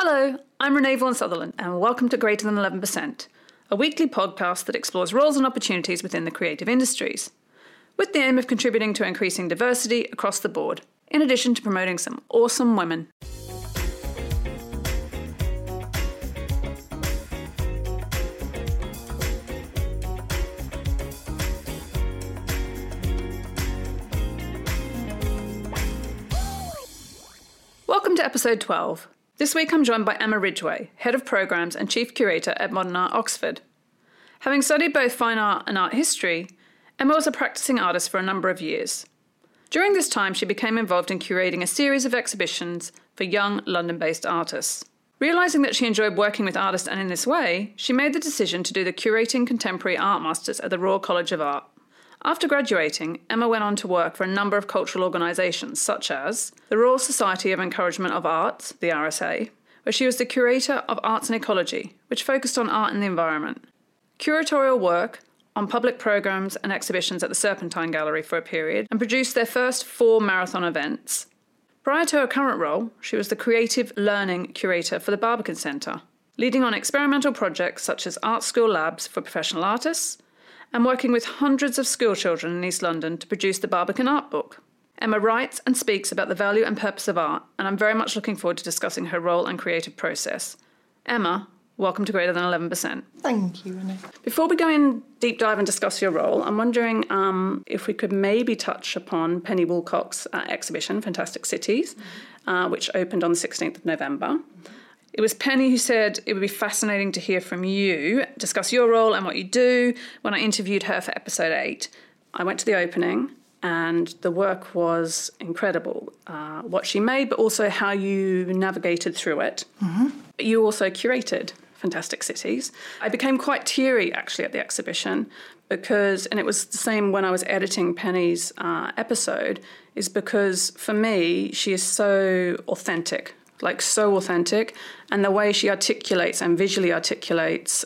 Hello, I'm Renee Vaughan Sutherland, and welcome to Greater Than 11%, a weekly podcast that explores roles and opportunities within the creative industries, with the aim of contributing to increasing diversity across the board, in addition to promoting some awesome women. Welcome to episode 12. This week I'm joined by Emma Ridgway, Head of Programmes and Chief Curator at Modern Art Oxford. Having studied both fine art and art history, Emma was a practising artist for a number of years. During this time, she became involved in curating a series of exhibitions for young London-based artists. Realising that she enjoyed working with artists and in this way, she made the decision to do the Curating Contemporary Art Masters at the Royal College of Art. After graduating, Emma went on to work for a number of cultural organisations, such as the Royal Society of Encouragement of Arts, the RSA, where she was the Curator of Arts and Ecology, which focused on art and the environment. Curatorial work on public programmes and exhibitions at the Serpentine Gallery for a period, and produced their first 4 marathon events. Prior to her current role, she was the Creative Learning Curator for the Barbican Centre, leading on experimental projects such as art school labs for professional artists, and working with hundreds of school children in East London to produce the Barbican Art Book. Emma writes and speaks about the value and purpose of art, and I'm very much looking forward to discussing her role and creative process. Emma, welcome to Greater Than 11%. Thank you, Renee. Before we go in deep dive and discuss your role, I'm wondering if we could maybe touch upon Penny Woolcock's exhibition, Fantastic Cities, which opened on the 16th of November. It was Penny who said it would be fascinating to hear from you, discuss your role and what you do. When I interviewed her for episode 8, I went to the opening and the work was incredible. What she made, but also how you navigated through it. Mm-hmm. You also curated Fantastic Cities. I became quite teary, actually, at the exhibition because, and it was the same when I was editing Penny's episode, is because, for me, she is so authentic. So authentic, and the way she articulates and visually articulates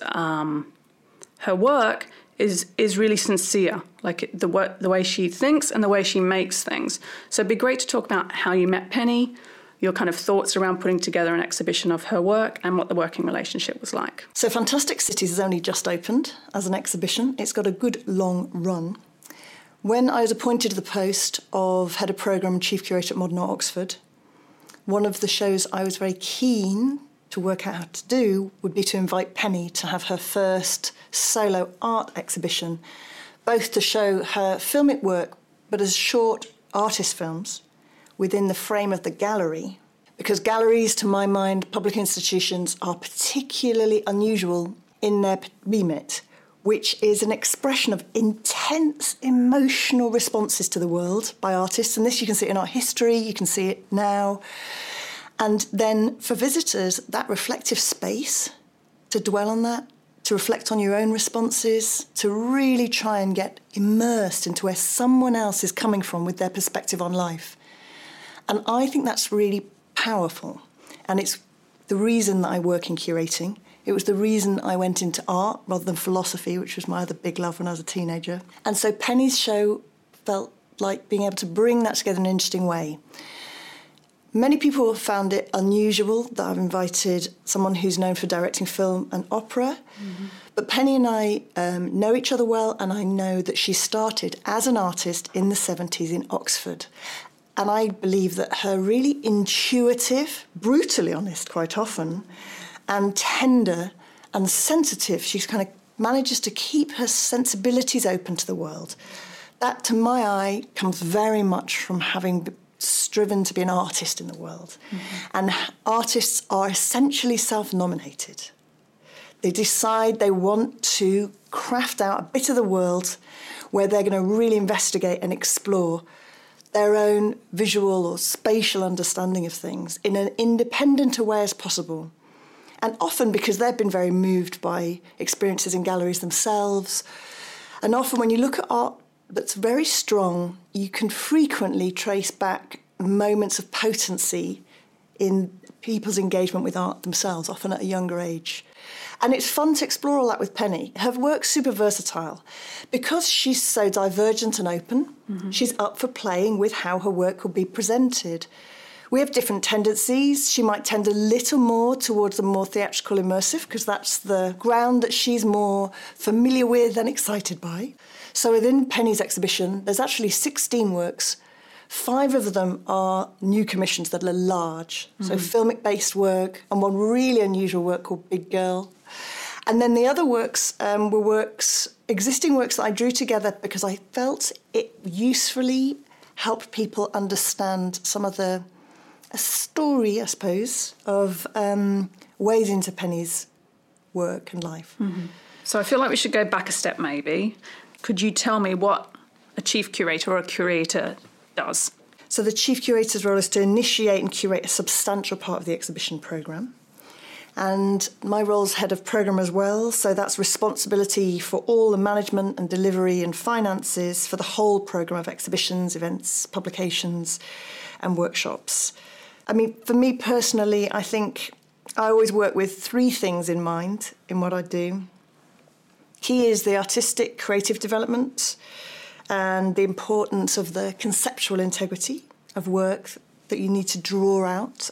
her work is really sincere, the way she thinks and the way she makes things. So it'd be great to talk about how you met Penny, your kind of thoughts around putting together an exhibition of her work and what the working relationship was like. So Fantastic Cities has only just opened as an exhibition. It's got a good long run. When I was appointed to the post of Head of Programme and Chief Curator at Modern Art Oxford, one of the shows I was very keen to work out how to do would be to invite Penny to have her first solo art exhibition, both to show her filmic work, but as short artist films within the frame of the gallery. Because galleries, to my mind, public institutions, are particularly unusual in their remit, which is an expression of intense emotional responses to the world by artists. And this you can see in art history, you can see it now. And then for visitors, that reflective space, to dwell on that, to reflect on your own responses, to really try and get immersed into where someone else is coming from with their perspective on life. And I think that's really powerful. And it's the reason that I work in curating. It was the reason I went into art rather than philosophy, which was my other big love when I was a teenager. And so Penny's show felt like being able to bring that together in an interesting way. Many people have found it unusual that I've invited someone who's known for directing film and opera. Mm-hmm. But Penny and I know each other well, and I know that she started as an artist in the 70s in Oxford. And I believe that her really intuitive, brutally honest quite often, and tender and sensitive, she kind of manages to keep her sensibilities open to the world. That, to my eye, comes very much from having striven to be an artist in the world. Mm-hmm. And artists are essentially self-nominated. They decide they want to craft out a bit of the world where they're going to really investigate and explore their own visual or spatial understanding of things in an independent way as possible. And often because they've been very moved by experiences in galleries themselves. And often when you look at art that's very strong, you can frequently trace back moments of potency in people's engagement with art themselves, often at a younger age. And it's fun to explore all that with Penny. Her work's super versatile. Because she's so divergent and open, mm-hmm. she's up for playing with how her work will be presented, We have different tendencies. She might tend a little more towards the more theatrical immersive because that's the ground that she's more familiar with and excited by. So within Penny's exhibition, there's actually 16 works. 5 of them are new commissions that are large, so filmic-based work, and one really unusual work called Big Girl. And then the other works were existing works that I drew together because I felt it usefully helped people understand some of a story, I suppose, of ways into Penny's work and life. Mm-hmm. So I feel like we should go back a step maybe. Could you tell me what a chief curator or a curator does? So the chief curator's role is to initiate and curate a substantial part of the exhibition programme. And my role is head of programme as well, so that's responsibility for all the management and delivery and finances for the whole programme of exhibitions, events, publications and workshops. I mean, for me personally, I think I always work with 3 things in mind in what I do. Key is the artistic creative development and the importance of the conceptual integrity of work that you need to draw out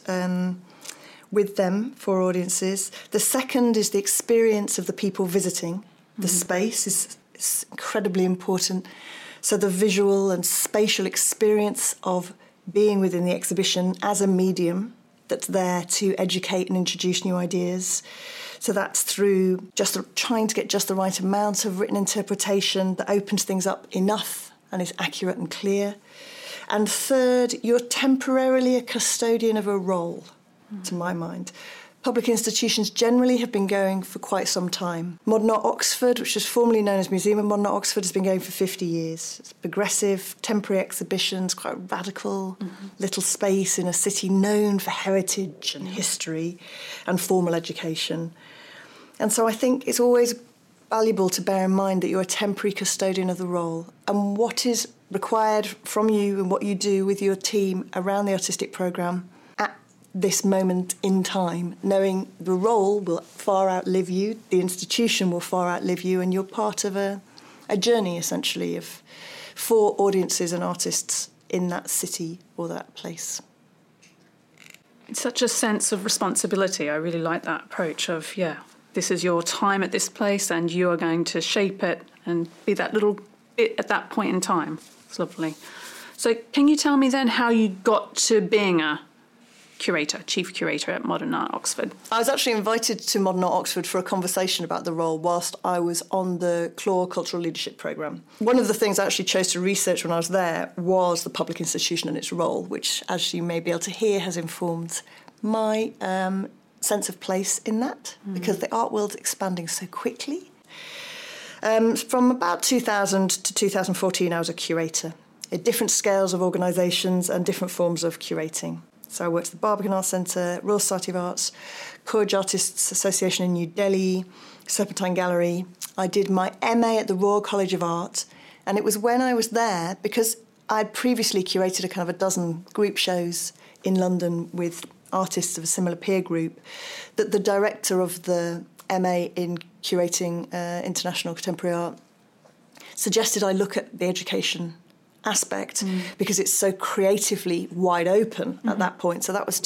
with them for audiences. The second is the experience of the people visiting. The space is incredibly important. So the visual and spatial experience of being within the exhibition as a medium that's there to educate and introduce new ideas. So that's through just trying to get just the right amount of written interpretation that opens things up enough and is accurate and clear. And third, you're temporarily a custodian of a role, to my mind. Public institutions generally have been going for quite some time. Modern Art Oxford, which was formerly known as Museum of Modern Art Oxford, has been going for 50 years. It's progressive, temporary exhibitions, quite radical little space in a city known for heritage and history and formal education. And so I think it's always valuable to bear in mind that you're a temporary custodian of the role and what is required from you and what you do with your team around the artistic programme at this moment in time, knowing the role will far outlive you, the institution will far outlive you, and you're part of a journey, essentially, for audiences and artists in that city or that place. It's such a sense of responsibility. I really like that approach of, this is your time at this place and you are going to shape it and be that little bit at that point in time. It's lovely. So can you tell me then how you got to being a chief curator at Modern Art Oxford? I was actually invited to Modern Art Oxford for a conversation about the role whilst I was on the CLAW Cultural Leadership Programme. One of the things I actually chose to research when I was there was the public institution and its role, which, as you may be able to hear, has informed my sense of place in that, because the art world's expanding so quickly. From about 2000 to 2014, I was a curator at different scales of organisations and different forms of curating. So I worked at the Barbican Art Centre, Royal Society of Arts, Courage Artists Association in New Delhi, Serpentine Gallery. I did my MA at the Royal College of Art, and it was when I was there, because I'd previously curated a kind of a dozen group shows in London with artists of a similar peer group, that the director of the MA in curating international contemporary art suggested I look at the education aspect because it's so creatively wide open at that point. So that was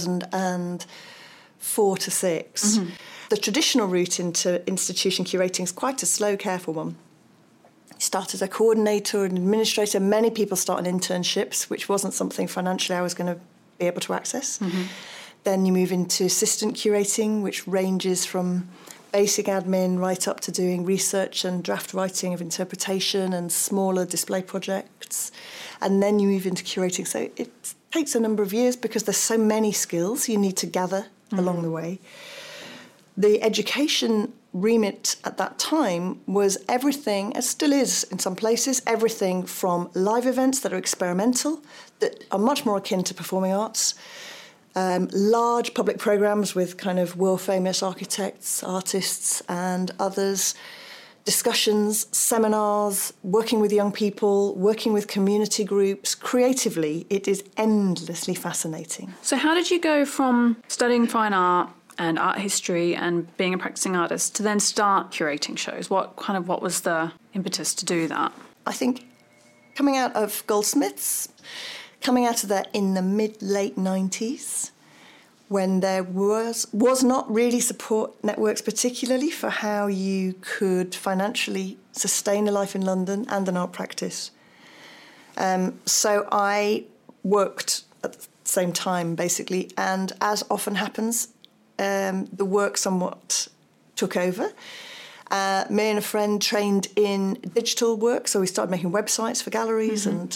2004 to 6. The traditional route into institution curating is quite a slow, careful one. You start as a coordinator and administrator. Many people start on internships, which wasn't something financially I was going to be able to access. Then you move into assistant curating, which ranges from basic admin right up to doing research and draft writing of interpretation and smaller display projects. And then you move into curating. So it takes a number of years because there's so many skills you need to gather along the way. The education remit at that time was everything, as still is in some places, everything from live events that are experimental, that are much more akin to performing arts, large public programmes with kind of world-famous architects, artists and others, discussions, seminars, working with young people, working with community groups. Creatively, it is endlessly fascinating. So how did you go from studying fine art and art history and being a practicing artist to then start curating shows? What was the impetus to do that? I think coming out of Goldsmiths, coming out of there in the mid-late 90s, when there was not really support networks, particularly for how you could financially sustain a life in London and an art practice. So I worked at the same time, basically, and as often happens, the work somewhat took over. Me and a friend trained in digital work, so we started making websites for galleries and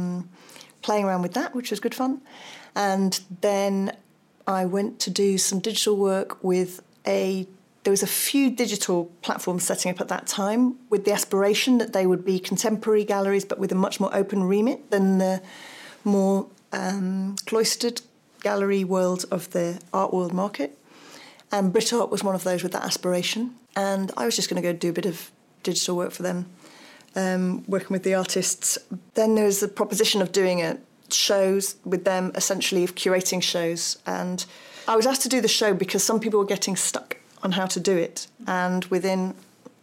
playing around with that, which was good fun. And then I went to do some digital work with there was a few digital platforms setting up at that time with the aspiration that they would be contemporary galleries, but with a much more open remit than the more cloistered gallery world of the art world market. And Brit Art was one of those with that aspiration. And I was just going to go do a bit of digital work for them, working with the artists. Then there was the proposition of doing shows with them, essentially of curating shows. And I was asked to do the show because some people were getting stuck on how to do it. And within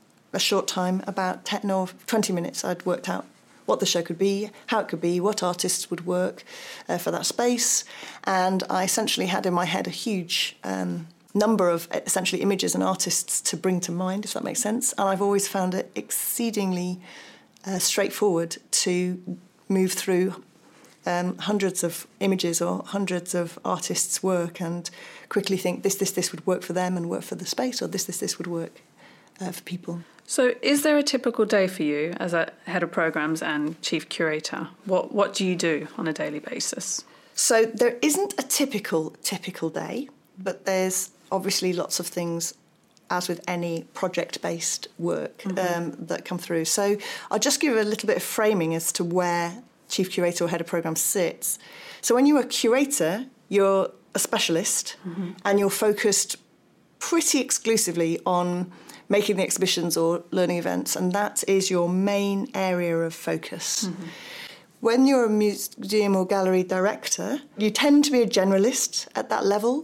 a short time, about 10 or 20 minutes, I'd worked out what the show could be, how it could be, what artists would work for that space. And I essentially had in my head a huge number of essentially images and artists to bring to mind, if that makes sense. And I've always found it exceedingly straightforward to move through hundreds of images or hundreds of artists' work and quickly think this would work for them and work for the space, or this would work for people. So is there a typical day for you as a head of programs and chief curator? What do you do on a daily basis? So there isn't a typical day, but there's obviously lots of things, as with any project-based work, that come through. So I'll just give a little bit of framing as to where chief curator or head of program sits. So when you're a curator, you're a specialist and you're focused pretty exclusively on making the exhibitions or learning events, and that is your main area of focus. When you're a museum or gallery director, you tend to be a generalist at that level,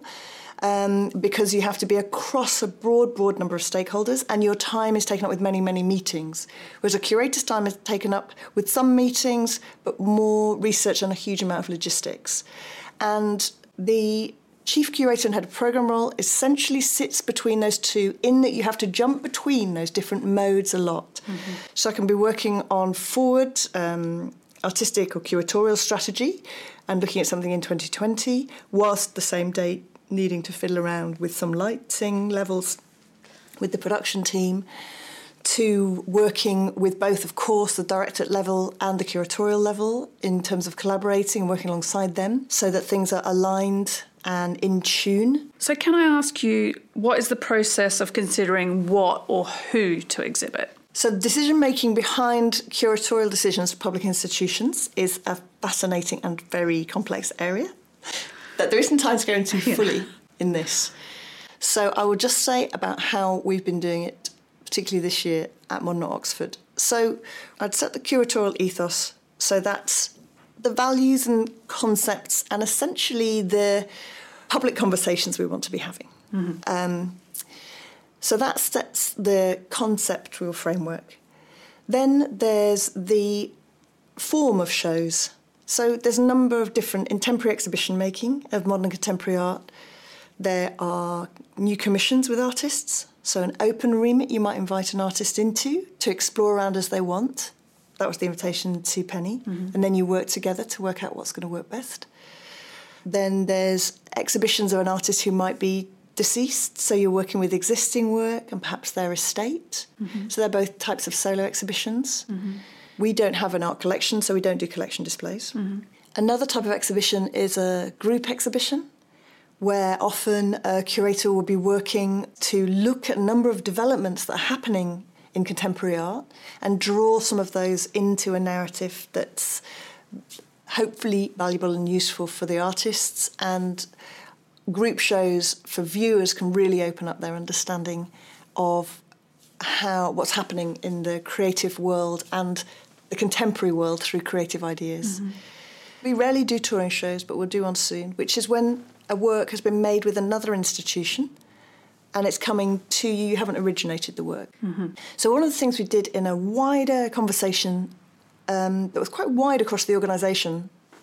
because you have to be across a broad number of stakeholders, and your time is taken up with many meetings. Whereas a curator's time is taken up with some meetings, but more research and a huge amount of logistics. And the chief curator and head of programme role essentially sits between those two, in that you have to jump between those different modes a lot. So I can be working on forward artistic or curatorial strategy and looking at something in 2020, whilst the same day needing to fiddle around with some lighting levels with the production team, to working with both, of course, the directorate level and the curatorial level in terms of collaborating and working alongside them so that things are aligned and in tune. So can I ask you, what is the process of considering what or who to exhibit? So the decision-making behind curatorial decisions for public institutions is a fascinating and very complex area that there isn't time to go into fully in this. So I will just say about how we've been doing it, particularly this year at Modern Art Oxford. So I'd set the curatorial ethos, so that's the values and concepts and essentially the public conversations we want to be having. So that sets the conceptual framework. Then there's the form of shows. So there's a number of different, in temporary exhibition making of modern and contemporary art, there are new commissions with artists. So an open remit you might invite an artist into to explore around as they want. That was the invitation to Penny. And then you work together to work out what's going to work best. Then there's exhibitions of an artist who might be deceased, so you're working with existing work and perhaps their estate. So they're both types of solo exhibitions. We don't have an art collection, so we don't do collection displays. Another type of exhibition is a group exhibition, where often a curator will be working to look at a number of developments that are happening in contemporary art and draw some of those into a narrative that's hopefully valuable and useful for the artists. And group shows for viewers can really open up their understanding of what's happening in the creative world and the contemporary world through creative ideas. We rarely do touring shows, but we'll do one soon, which is when a work has been made with another institution and it's coming to you, you haven't originated the work. So one of the things we did in a wider conversation that was quite wide across the organisation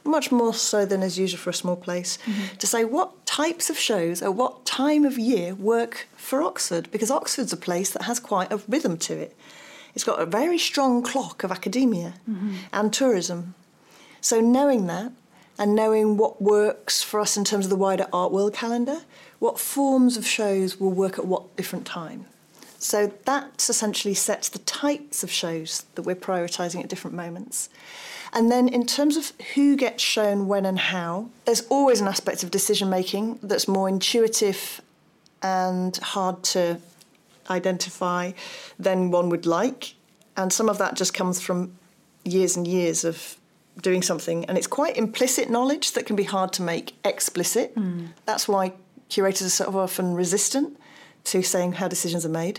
much more so than is usual for a small place, to say what types of shows at what time of year work for Oxford, because Oxford's a place that has quite a rhythm to it. It's got a very strong clock of academia and tourism. So knowing that, and knowing what works for us in terms of the wider art world calendar, what forms of shows will work at what different time. So that essentially sets the types of shows that we're prioritising at different moments. And then in terms of who gets shown when and how, there's always an aspect of decision-making that's more intuitive and hard to identify than one would like. And some of that just comes from years and years of doing something, and it's quite implicit knowledge that can be hard to make explicit. That's why curators are sort of often resistant to saying how decisions are made.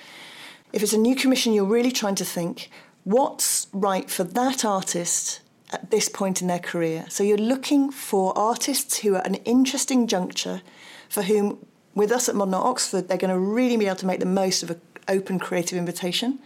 If it's a new commission, you're really trying to think what's right for that artist at this point in their career. So you're looking for artists who are at an interesting juncture, for whom, with us at Modern Art Oxford, they're going to really be able to make the most of an open creative invitation.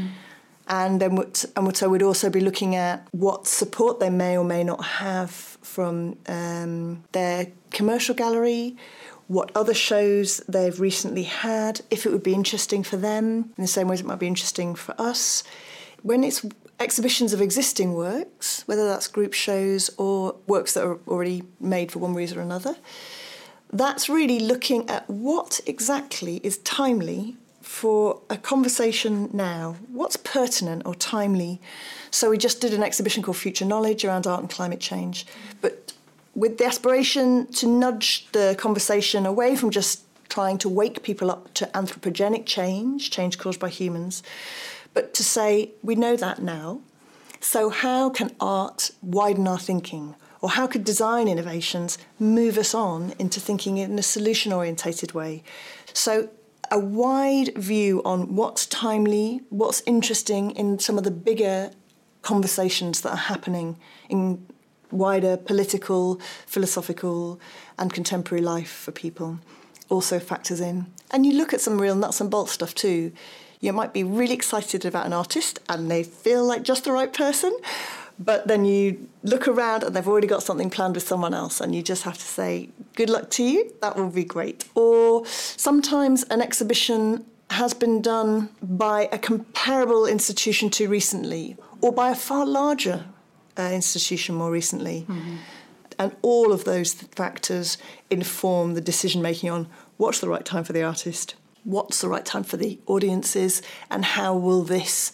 And then so we'd also be looking at what support they may or may not have from their commercial gallery, what other shows they've recently had, if it would be interesting for them, in the same way as it might be interesting for us. When it's exhibitions of existing works, whether that's group shows or works that are already made for one reason or another, that's really looking at what exactly is timely for a conversation now. What's pertinent or timely? So we just did an exhibition called Future Knowledge around art and climate change, but with the aspiration to nudge the conversation away from just trying to wake people up to anthropogenic change caused by humans, but to say, we know that now, so how can art widen our thinking? Or how could design innovations move us on into thinking in a solution-orientated way? So a wide view on what's timely, what's interesting in some of the bigger conversations that are happening in wider political, philosophical and contemporary life for people also factors in. And you look at some real nuts and bolts stuff too. You might be really excited about an artist and they feel like just the right person, but then you look around and they've already got something planned with someone else and you just have to say, good luck to you, that will be great. Or sometimes an exhibition has been done by a comparable institution to recently, or by a far larger institution more recently. And all of those factors inform the decision-making on what's the right time for the artist, what's the right time for the audiences, and how will this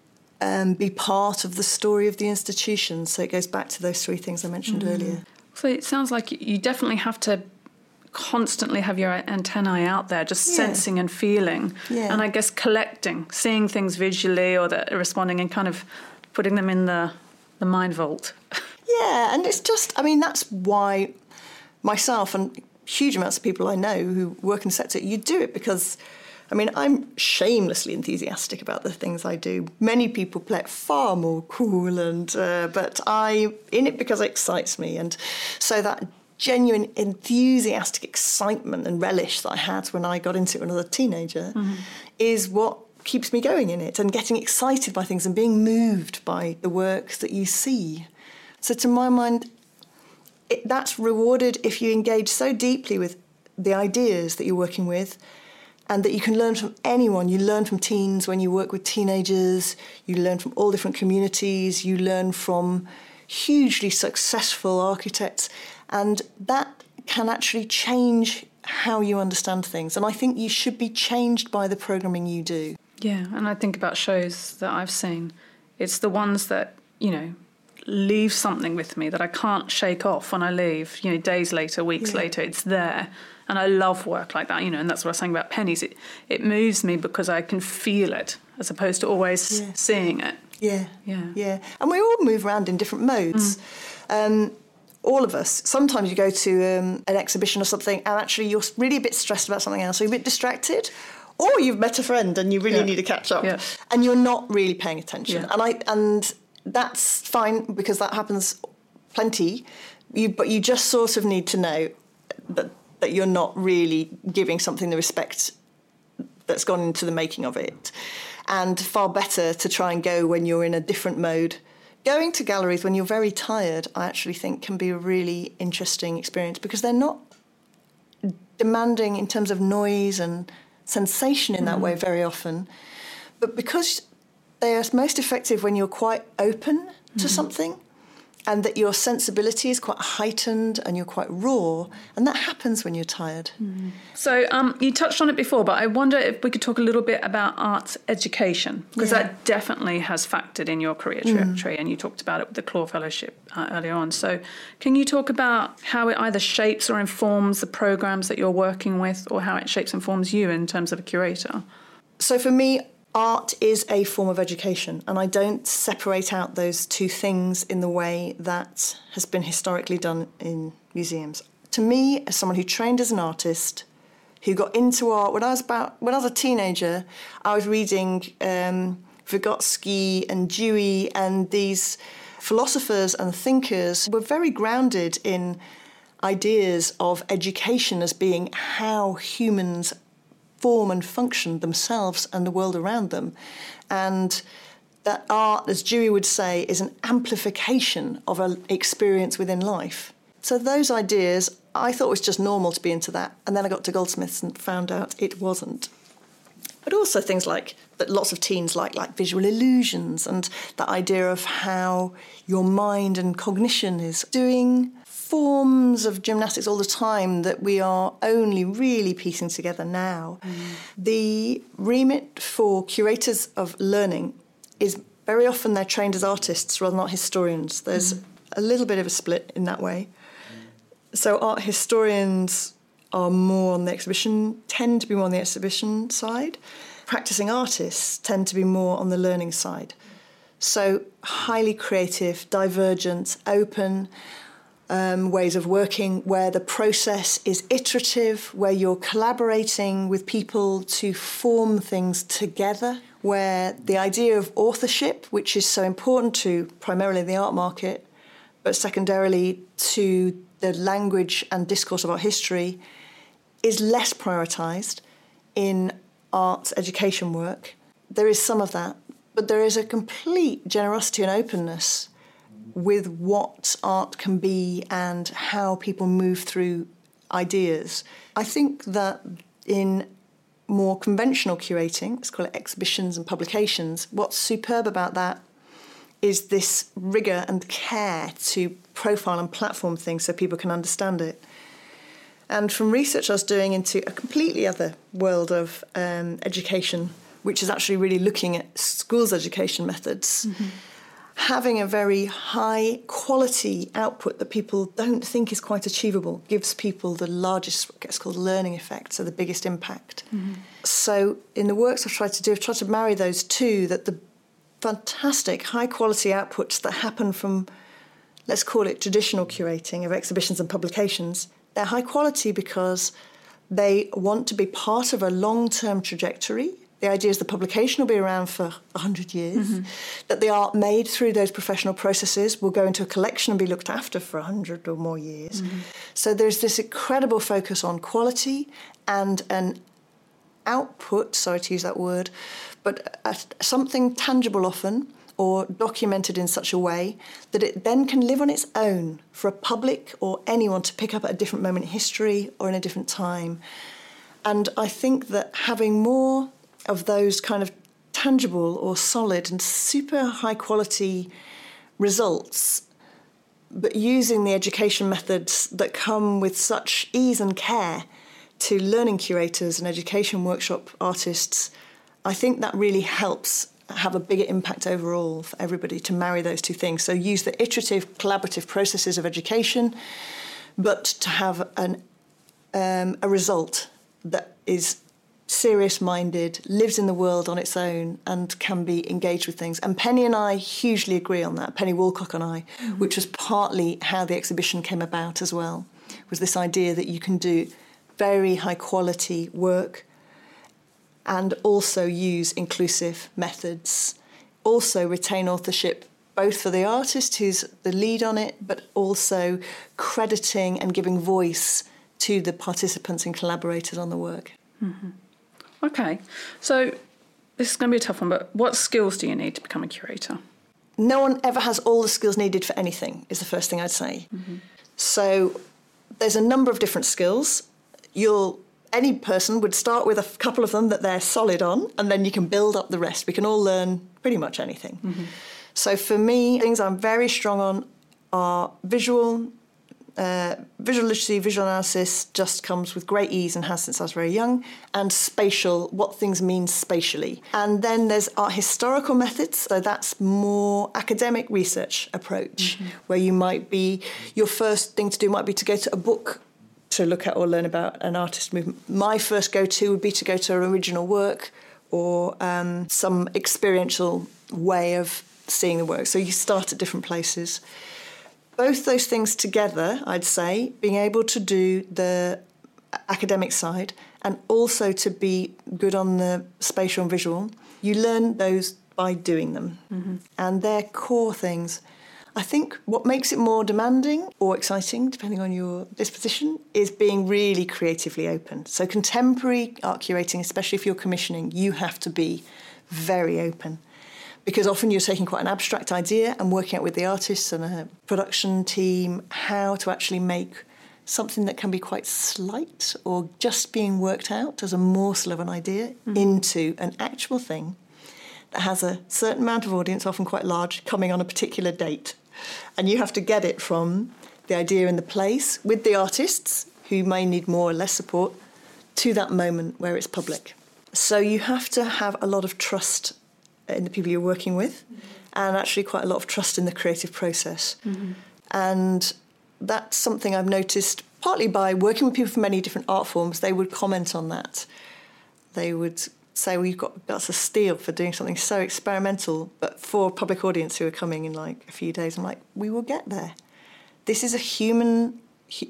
be part of the story of the institution. So it goes back to those three things I mentioned earlier. So it sounds like you definitely have to constantly have your antennae out there, just sensing and feeling. And I guess collecting, seeing things visually or responding and kind of putting them in the mind vault. Yeah, and it's just, I mean, that's why myself and huge amounts of people I know who work in the sector, you do it because, I mean, I'm shamelessly enthusiastic about the things I do. Many people play it far more cool, and but I'm in it because it excites me. And so that genuine enthusiastic excitement and relish that I had when I got into it when I was a teenager is what keeps me going in it, and getting excited by things and being moved by the work that you see. So to my mind, that's rewarded if you engage so deeply with the ideas that you're working with, and that you can learn from anyone. You learn from teens when you work with teenagers, you learn from all different communities, you learn from hugely successful architects, and that can actually change how you understand things. And I think you should be changed by the programming you do. Yeah, and I think about shows that I've seen. It's the ones that, you know, leave something with me that I can't shake off when I leave, you know, days later, weeks later, it's there. And I love work like that, you know, and that's what I was saying about pennies. It moves me because I can feel it as opposed to always seeing it. Yeah. And we all move around in different modes. All of us. Sometimes you go to an exhibition or something and actually you're really a bit stressed about something else, or you're a bit distracted, or you've met a friend and you really need to catch up and you're not really paying attention. And that's fine because that happens plenty, but you just sort of need to know that you're not really giving something the respect that's gone into the making of it. And far better to try and go when you're in a different mode, Going to galleries when you're very tired, I actually think can be a really interesting experience because they're not demanding in terms of noise and sensation in that way very often. But because they are most effective when you're quite open to something and that your sensibility is quite heightened and you're quite raw, and that happens when you're tired. So you touched on it before, but I wonder if we could talk a little bit about arts education, because that definitely has factored in your career trajectory, and you talked about it with the Claw Fellowship earlier on. So can you talk about how it either shapes or informs the programmes that you're working with, or how it shapes and informs you in terms of a curator? So for me, art is a form of education, and I don't separate out those two things in the way that has been historically done in museums. To me, as someone who trained as an artist, who got into art when I was a teenager, I was reading Vygotsky and Dewey, and these philosophers and thinkers were very grounded in ideas of education as being how humans form and function themselves and the world around them. And that art, as Dewey would say, is an amplification of an experience within life. So those ideas, I thought it was just normal to be into that. And then I got to Goldsmiths and found out it wasn't. But also things like that lots of teens like visual illusions and the idea of how your mind and cognition is doing forms of gymnastics all the time that we are only really piecing together now. The remit for curators of learning is very often they're trained as artists rather than art historians. There's a little bit of a split in that way. So art historians are more on the exhibition, tend to be more on the exhibition side. Practicing artists tend to be more on the learning side. So highly creative, divergent, open ways of working where the process is iterative, where you're collaborating with people to form things together, where the idea of authorship, which is so important to primarily the art market, but secondarily to the language and discourse of art history, is less prioritised in arts education work. There is some of that, but there is a complete generosity and openness with what art can be and how people move through ideas. I think that in more conventional curating, let's call it exhibitions and publications, what's superb about that is this rigour and care to profile and platform things so people can understand it. And from research I was doing into a completely other world of education, which is actually really looking at schools' education methods, having a very high quality output that people don't think is quite achievable gives people the largest, what gets called learning effect, so the biggest impact. So in the works I've tried to do, I've tried to marry those two, that the fantastic high quality outputs that happen from, let's call it traditional curating of exhibitions and publications, they're high quality because they want to be part of a long-term trajectory. The idea is the publication will be around for 100 years, that the art made through those professional processes will go into a collection and be looked after for 100 or more years. So there's this incredible focus on quality and an output, sorry to use that word, but something tangible often or documented in such a way that it then can live on its own for a public or anyone to pick up at a different moment in history or in a different time. And I think that having more of those kind of tangible or solid and super high quality results, but using the education methods that come with such ease and care to learning curators and education workshop artists, I think that really helps have a bigger impact overall for everybody to marry those two things. So use the iterative, collaborative processes of education, but to have a result that is serious-minded, lives in the world on its own, and can be engaged with things. And Penny and I hugely agree on that, Penny Woolcock and I, which was partly how the exhibition came about as well, was this idea that you can do very high-quality work and also use inclusive methods, also retain authorship, both for the artist who's the lead on it, but also crediting and giving voice to the participants and collaborators on the work. Okay, so this is going to be a tough one, but what skills do you need to become a curator? no one ever has all the skills needed for anything, is the first thing I'd say. So there's a number of different skills. Any person would start with a couple of them that they're solid on, and then you can build up the rest. We can all learn pretty much anything. So for me, things I'm very strong on are visual literacy, visual analysis just comes with great ease and has since I was very young, and spatial, what things mean spatially. And then there's art historical methods, so that's more academic research approach, where your first thing to do might be to go to a book to look at or learn about an artist movement. My first go-to would be to go to an original work or some experiential way of seeing the work. So you start at different places. Both those things together, I'd say, being able to do the academic side and also to be good on the spatial and visual, you learn those by doing them. And they're core things. I think what makes it more demanding or exciting, depending on your disposition, is being really creatively open. So contemporary art curating, especially if you're commissioning, you have to be very open. Because often you're taking quite an abstract idea and working out with the artists and a production team how to actually make something that can be quite slight or just being worked out as a morsel of an idea into an actual thing that has a certain amount of audience, often quite large, coming on a particular date. And you have to get it from the idea in the place with the artists, who may need more or less support, to that moment where it's public. So you have to have a lot of trust in the people you're working with, and actually quite a lot of trust in the creative process. And that's something I've noticed partly by working with people from many different art forms. They would comment on that. They would say, well, that's a steal for doing something so experimental, but for a public audience who are coming in like a few days. I'm like, we will get there. This is a human,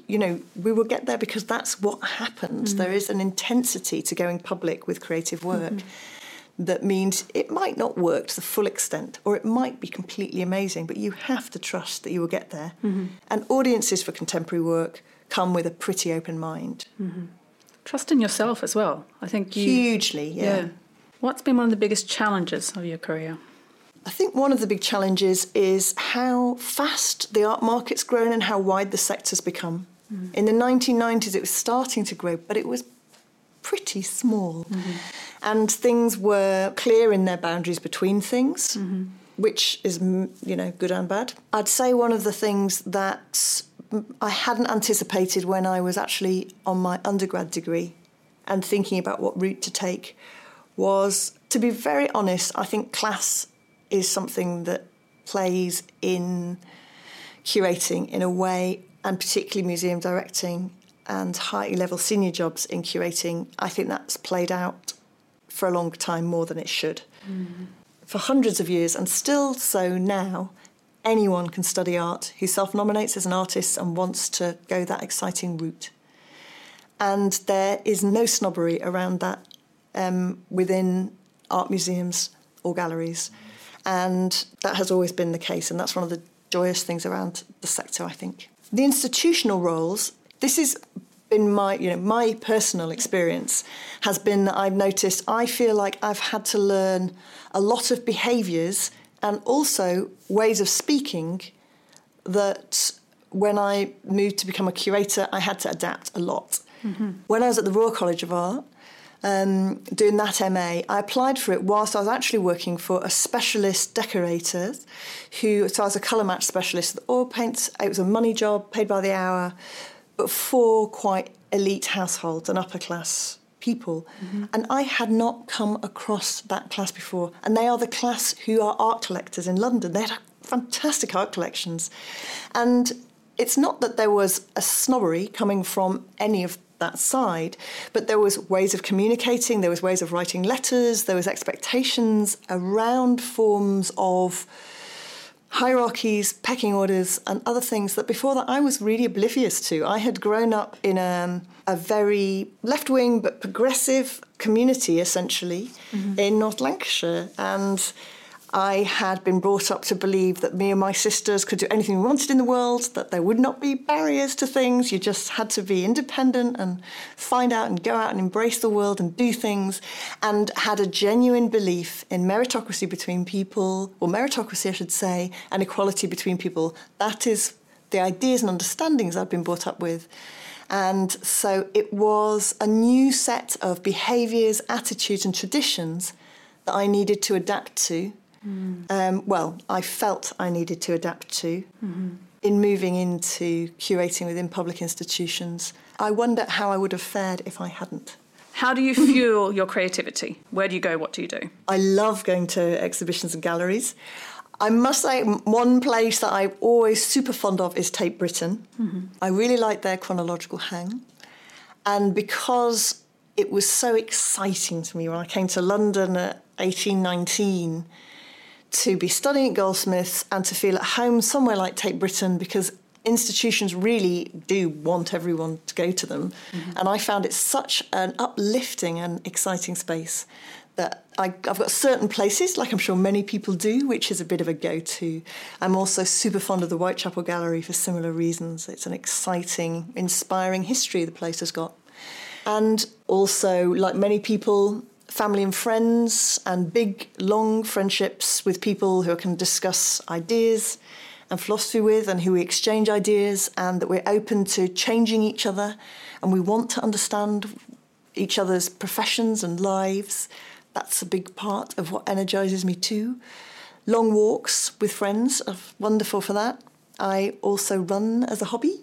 we will get there because that's what happens. There is an intensity to going public with creative work. That means it might not work to the full extent, or it might be completely amazing, but you have to trust that you will get there. And audiences for contemporary work come with a pretty open mind. Trust in yourself as well. I think hugely, yeah. What's been one of the biggest challenges of your career? I think one of the big challenges is how fast the art market's grown and how wide the sector's become. In the 1990s, it was starting to grow, but it was pretty small. And things were clear in their boundaries between things, which is, good and bad. I'd say one of the things that I hadn't anticipated when I was actually on my undergrad degree and thinking about what route to take was, to be very honest, I think class is something that plays in curating in a way, and particularly museum directing and high-level senior jobs in curating. I think that's played out for a long time more than it should. For hundreds of years, and still so now, anyone can study art who self-nominates as an artist and wants to go that exciting route. And there is no snobbery around that within art museums or galleries. And that has always been the case, and that's one of the joyous things around the sector, I think. The institutional roles, this has been my personal experience, has been that I've noticed I feel like I've had to learn a lot of behaviours and also ways of speaking that when I moved to become a curator, I had to adapt a lot. When I was at the Royal College of Art, doing that MA, I applied for it whilst I was actually working for a specialist decorator so I was a colour match specialist with oil paints. It was a money job, paid by the hour, but for quite elite households and upper class people. And I had not come across that class before. And they are the class who are art collectors in London. They had fantastic art collections. And it's not that there was a snobbery coming from any of that side, but there was ways of communicating, there was ways of writing letters, there was expectations around forms of hierarchies, pecking orders, and other things that before that I was really oblivious to. I had grown up in a very left-wing but progressive community, essentially, in North Lancashire, and I had been brought up to believe that me and my sisters could do anything we wanted in the world, that there would not be barriers to things. You just had to be independent and find out and go out and embrace the world and do things, and had a genuine belief in meritocracy between people, or meritocracy, I should say, and equality between people. That is the ideas and understandings I've been brought up with. And so it was a new set of behaviours, attitudes and traditions that I needed to adapt to. I felt I needed to adapt to in moving into curating within public institutions. I wonder how I would have fared if I hadn't. How do you fuel your creativity? Where do you go? What do you do? I love going to exhibitions and galleries. I must say one place that I'm always super fond of is Tate Britain. I really like their chronological hang. And because it was so exciting to me when I came to London at 18, 19, to be studying at Goldsmiths and to feel at home somewhere like Tate Britain, because institutions really do want everyone to go to them. And I found it such an uplifting and exciting space that I've got certain places, like I'm sure many people do, which is a bit of a go-to. I'm also super fond of the Whitechapel Gallery for similar reasons. It's an exciting, inspiring history the place has got. And also, like many people, family and friends, and big, long friendships with people who I can discuss ideas and philosophy with, and who we exchange ideas, and that we're open to changing each other, and we want to understand each other's professions and lives. That's a big part of what energises me too. Long walks with friends are wonderful for that. I also run as a hobby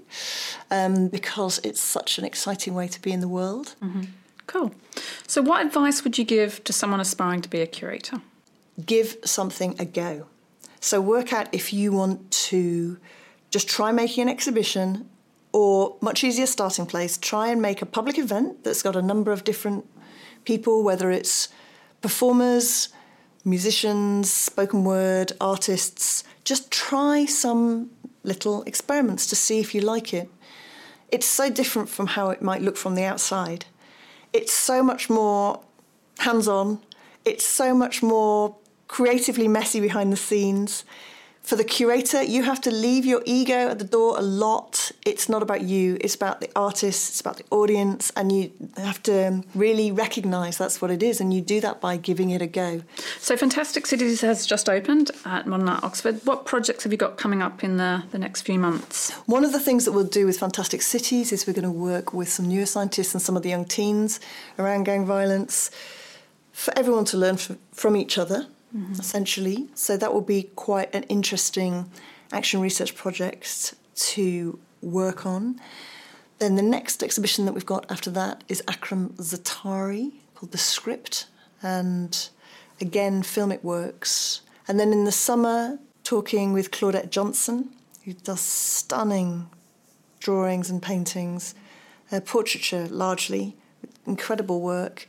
because it's such an exciting way to be in the world. Cool. So what advice would you give to someone aspiring to be a curator? Give something a go. So work out if you want to just try making an exhibition, or much easier starting place, try and make a public event that's got a number of different people, whether it's performers, musicians, spoken word, artists. Just try some little experiments to see if you like it. It's so different from how it might look from the outside. It's so much more hands-on. It's so much more creatively messy behind the scenes. For the curator, you have to leave your ego at the door a lot. It's not about you. It's about the artist. It's about the audience. And you have to really recognise that's what it is. And you do that by giving it a go. So Fantastic Cities has just opened at Modern Art Oxford. What projects have you got coming up in the next few months? One of the things that we'll do with Fantastic Cities is we're going to work with some neuroscientists and some of the young teens around gang violence, for everyone to learn from each other. Essentially. So that will be quite an interesting action research project to work on. Then the next exhibition that we've got after that is Akram Zaatari, called The Script, and again, filmic works. And then in the summer, talking with Claudette Johnson, who does stunning drawings and paintings, portraiture largely, incredible work.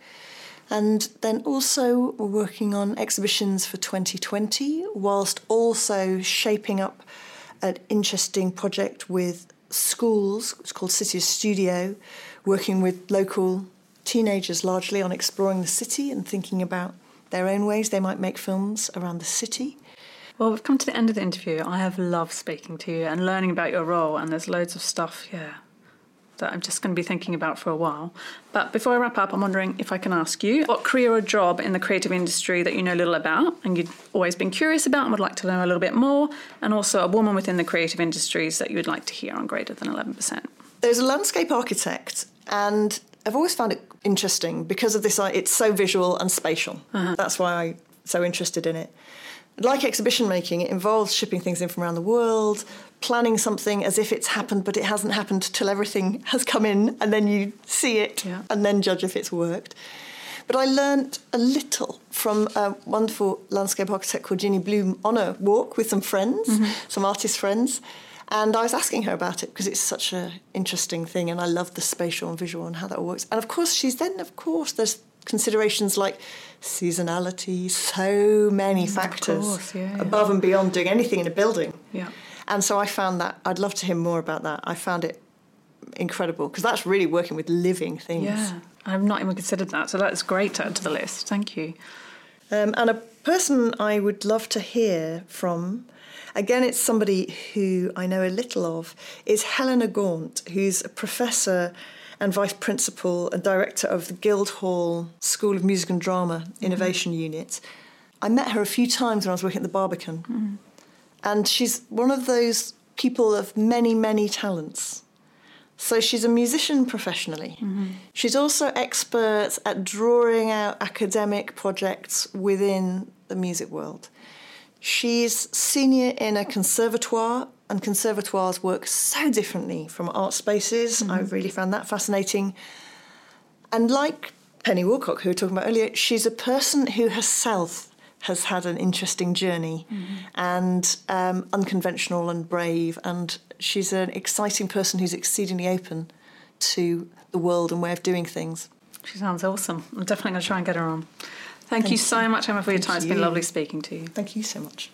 And then also we're working on exhibitions for 2020, whilst also shaping up an interesting project with schools. It's called City Studio, working with local teenagers largely on exploring the city and thinking about their own ways they might make films around the city. Well, we've come to the end of the interview. I have loved speaking to you and learning about your role, and there's loads of stuff, that I'm just going to be thinking about for a while. But before I wrap up, I'm wondering if I can ask you what career or job in the creative industry that you know little about and you'd always been curious about and would like to know a little bit more, and also a woman within the creative industries that you would like to hear on greater than 11%. There's a landscape architect, and I've always found it interesting because of this. It's so visual and spatial. That's why I'm so interested in it. Like exhibition making, it involves shipping things in from around the world, planning something as if it's happened, but it hasn't happened till everything has come in, and then you see it and then judge if it's worked. But I learnt a little from a wonderful landscape architect called Ginny Bloom on a walk with some friends, some artist friends, and I was asking her about it because it's such an interesting thing, and I love the spatial and visual and how that all works. And of course, there's considerations like seasonality, so many factors above and beyond doing anything in a building. And so I found that, I'd love to hear more about that. I found it incredible, because that's really working with living things. I've not even considered that, so that's great to add to the list. Thank you. And a person I would love to hear from, again, it's somebody who I know a little of, is Helena Gaunt, who's a professor and vice principal and director of the Guildhall School of Music and Drama Innovation Unit. I met her a few times when I was working at the Barbican. And she's one of those people of many, many talents. So she's a musician professionally. She's also expert at drawing out academic projects within the music world. She's senior in a conservatoire, and conservatoires work so differently from art spaces. I really found that fascinating. And like Penny Wilcock, who we were talking about earlier, she's a person who herself has had an interesting journey and unconventional and brave, and she's an exciting person who's exceedingly open to the world and way of doing things. She sounds awesome. I'm definitely going to try and get her on. Thank you so much, Emma, for your time. It's been lovely speaking to you. Thank you so much.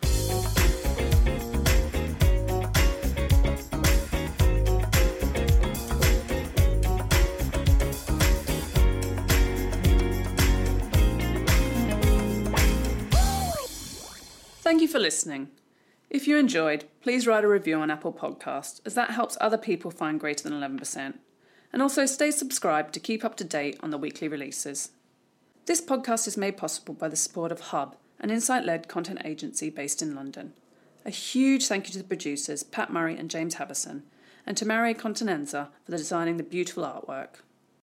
Thank you for listening. If you enjoyed, please write a review on Apple Podcast, as that helps other people find Greater Than 11%. And also stay subscribed to keep up to date on the weekly releases. This podcast is made possible by the support of Hub, an insight-led content agency based in London. A huge thank you to the producers, Pat Murray and James Havison, and to Maria Continenza for designing the beautiful artwork.